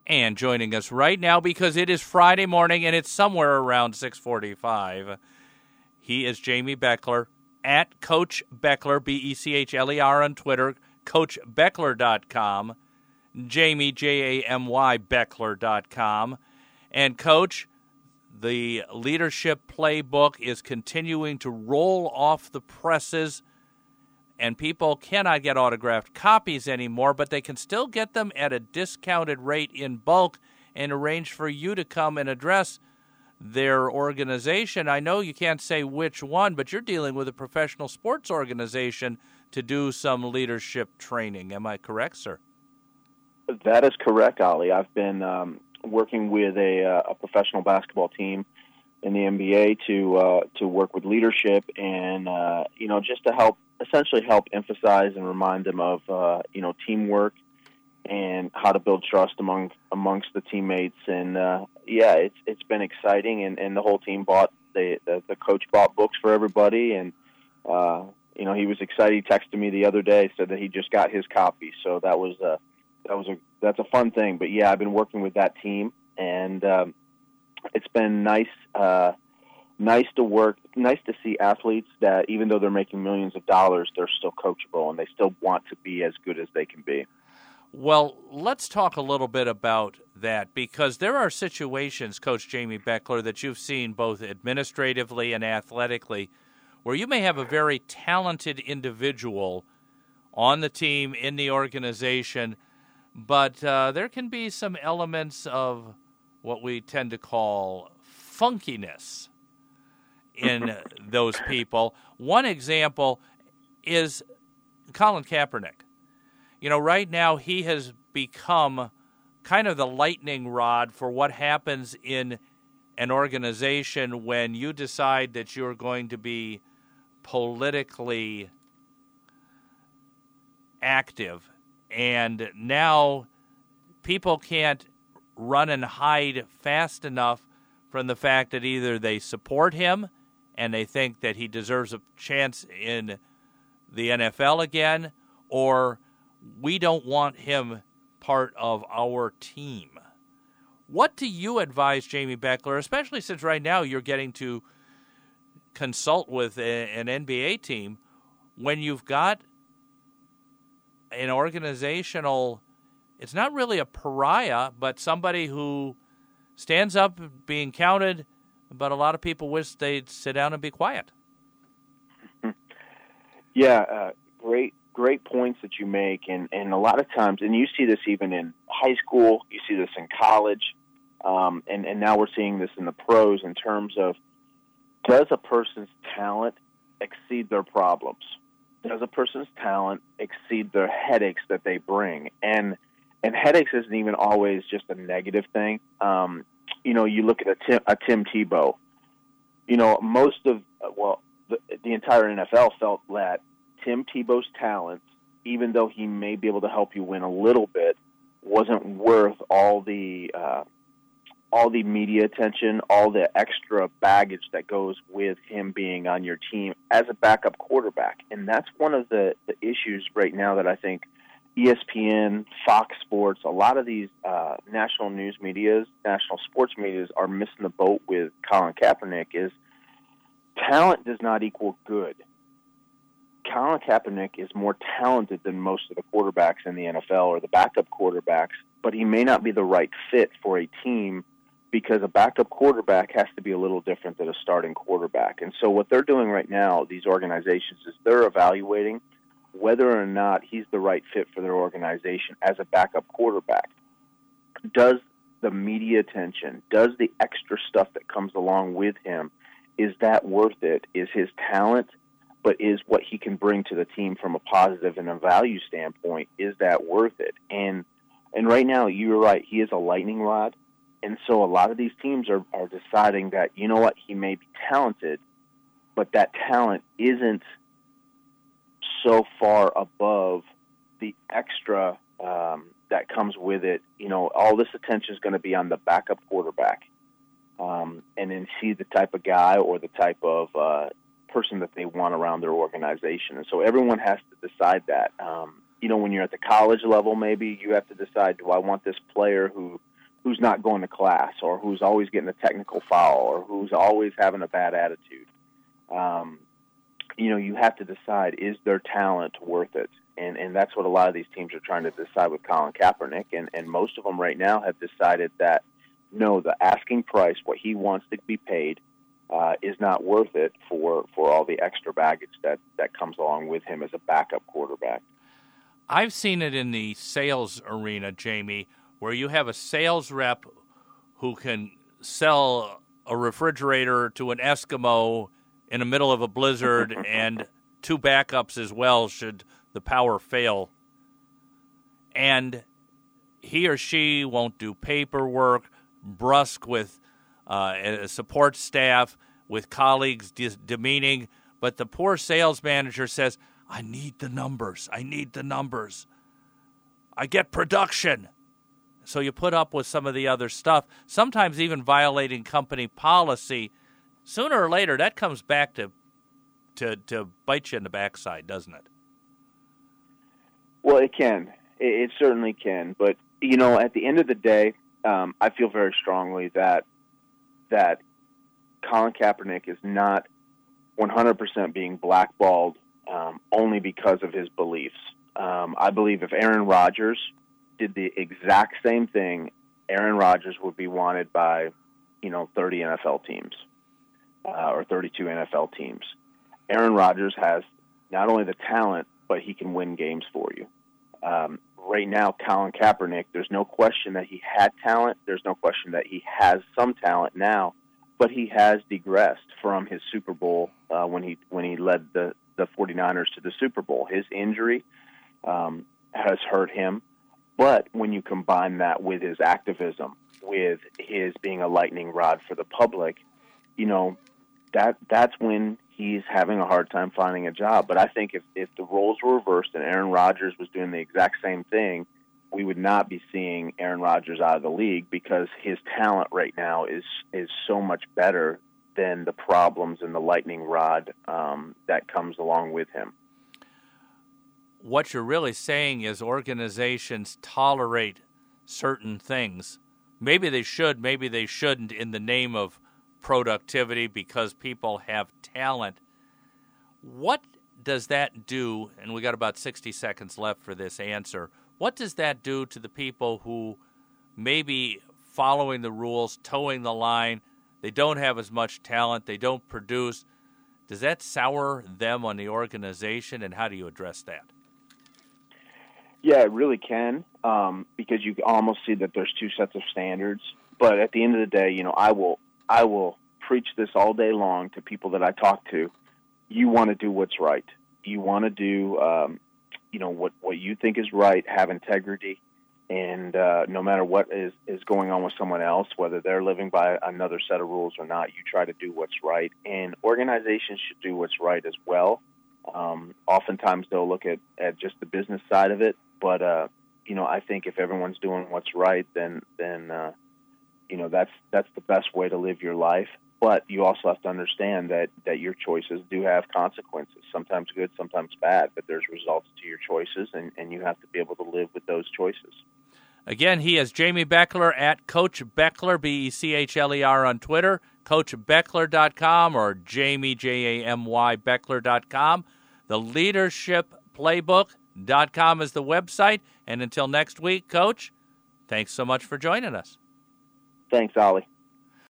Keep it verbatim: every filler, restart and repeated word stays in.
And joining us right now, because it is Friday morning and it's somewhere around six forty-five, he is Jamie Beckler at Coach Beckler, B E C H L E R on Twitter, coach beckler dot com, Jamie, J A M Y, beckler dot com. And, Coach, the leadership playbook is continuing to roll off the presses, and people cannot get autographed copies anymore, but they can still get them at a discounted rate in bulk and arrange for you to come and address their organization. I know you can't say which one, but you're dealing with a professional sports organization to do some leadership training. Am I correct, sir? That is correct, Ollie. I've been um, working with a, uh, a professional basketball team in the N B A to uh, to work with leadership and, uh, you know, just to help, essentially help emphasize and remind them of, uh, you know, teamwork and how to build trust among amongst the teammates. And, uh, yeah, it's it's been exciting, and, and the whole team bought, the, the, the coach bought books for everybody, and, uh, you know, he was excited. He texted me the other day, said that he just got his copy, so that was uh, that was a that's a fun thing. But, yeah, I've been working with that team, and um, it's been nice uh, nice to work, nice to see athletes that even though they're making millions of dollars, they're still coachable, and they still want to be as good as they can be. Well, let's talk a little bit about that, because there are situations, Coach Jamie Beckler, that you've seen both administratively and athletically where you may have a very talented individual on the team, in the organization, but uh, there can be some elements of what we tend to call funkiness in those people. One example is Colin Kaepernick. You know, right now he has become kind of the lightning rod for what happens in an organization when you decide that you're going to be politically active. And now people can't run and hide fast enough from the fact that either they support him and they think that he deserves a chance in the N F L again, or we don't want him part of our team. What do you advise, Jamie Beckler, especially since right now you're getting to consult with a, an N B A team, when you've got an organizational, it's not really a pariah, but somebody who stands up being counted, but a lot of people wish they'd sit down and be quiet? Yeah, uh, great. Great points that you make, and, and a lot of times, and you see this even in high school, you see this in college, um, and, and now we're seeing this in the pros in terms of, does a person's talent exceed their problems? Does a person's talent exceed their headaches that they bring? And and headaches isn't even always just a negative thing. Um, you know, you look at a Tim, a Tim Tebow. You know, most of, well, the, the entire N F L felt that Tim Tebow's talents, even though he may be able to help you win a little bit, wasn't worth all the uh, all the media attention, all the extra baggage that goes with him being on your team as a backup quarterback. And that's one of the, the issues right now that I think E S P N, Fox Sports, a lot of these uh, national news medias, national sports medias are missing the boat with Colin Kaepernick is talent does not equal good. Colin Kaepernick is more talented than most of the quarterbacks in the N F L or the backup quarterbacks, but he may not be the right fit for a team because a backup quarterback has to be a little different than a starting quarterback. And so what they're doing right now, these organizations, is they're evaluating whether or not he's the right fit for their organization as a backup quarterback. Does the media attention, does the extra stuff that comes along with him, is that worth it? Is his talent, but is what he can bring to the team from a positive and a value standpoint, is that worth it? And and right now, you're right, he is a lightning rod. And so a lot of these teams are, are deciding that, you know what, he may be talented, but that talent isn't so far above the extra um, that comes with it. You know, all this attention is going to be on the backup quarterback. Um, and then see the type of guy or the type of uh, person that they want around their organization. And so everyone has to decide that. Um, you know, when you're at the college level, maybe you have to decide, do I want this player who who's not going to class, or who's always getting a technical foul, or who's always having a bad attitude. Um, you know, you have to decide, is their talent worth it? And and that's what a lot of these teams are trying to decide with Colin Kaepernick. And, and most of them right now have decided that, no, the asking price, what he wants to be paid, uh, is not worth it for, for all the extra baggage that, that comes along with him as a backup quarterback. I've seen it in the sales arena, Jamie, where you have a sales rep who can sell a refrigerator to an Eskimo in the middle of a blizzard and two backups as well should the power fail. And he or she won't do paperwork, brusque with uh, a support staff, with colleagues de- demeaning, but the poor sales manager says, I need the numbers, I need the numbers. I get production. So you put up with some of the other stuff, sometimes even violating company policy. Sooner or later, that comes back to to, to bite you in the backside, doesn't it? Well, it can. It, it certainly can. But, you know, at the end of the day, um, I feel very strongly that that Colin Kaepernick is not one hundred percent being blackballed um, only because of his beliefs. Um, I believe if Aaron Rodgers did the exact same thing, Aaron Rodgers would be wanted by, you know, thirty N F L teams uh, or thirty-two N F L teams. Aaron Rodgers has not only the talent, but he can win games for you. Um, right now, Colin Kaepernick, there's no question that he had talent. There's no question that he has some talent now, but he has digressed from his Super Bowl uh, when he when he led the, the 49ers to the Super Bowl. His injury um, has hurt him, but when you combine that with his activism, with his being a lightning rod for the public, you know, that that's when he's having a hard time finding a job. But I think if, if the roles were reversed and Aaron Rodgers was doing the exact same thing, we would not be seeing Aaron Rodgers out of the league because his talent right now is is so much better than the problems and the lightning rod um, that comes along with him. What you're really saying is organizations tolerate certain things. Maybe they should, maybe they shouldn't in the name of productivity because people have talent. What does that do, and we got about sixty seconds left for this answer, what does that do to the people who may be following the rules, towing the line, they don't have as much talent, they don't produce? Does that sour them on the organization, and how do you address that? Yeah, it really can, um, because you almost see that there's two sets of standards. But at the end of the day, you know, I will I will preach this all day long to people that I talk to. You want to do what's right. You want to do, um, you know, what, what you think is right, have integrity, and uh, no matter what is, is going on with someone else, whether they're living by another set of rules or not, you try to do what's right. And organizations should do what's right as well. Um, oftentimes they'll look at, at just the business side of it, but, uh, you know, I think if everyone's doing what's right, then, then uh, you know, that's that's the best way to live your life. But you also have to understand that, that your choices do have consequences, sometimes good, sometimes bad, but there's results to your choices, and, and you have to be able to live with those choices. Again, he is Jamie Beckler at Coach Beckler, B E C H L E R on Twitter, coach beckler dot com or Jamie, J A M Y, beckler dot com. The leadership playbook dot com is the website. And until next week, Coach, thanks so much for joining us. Thanks, Ollie.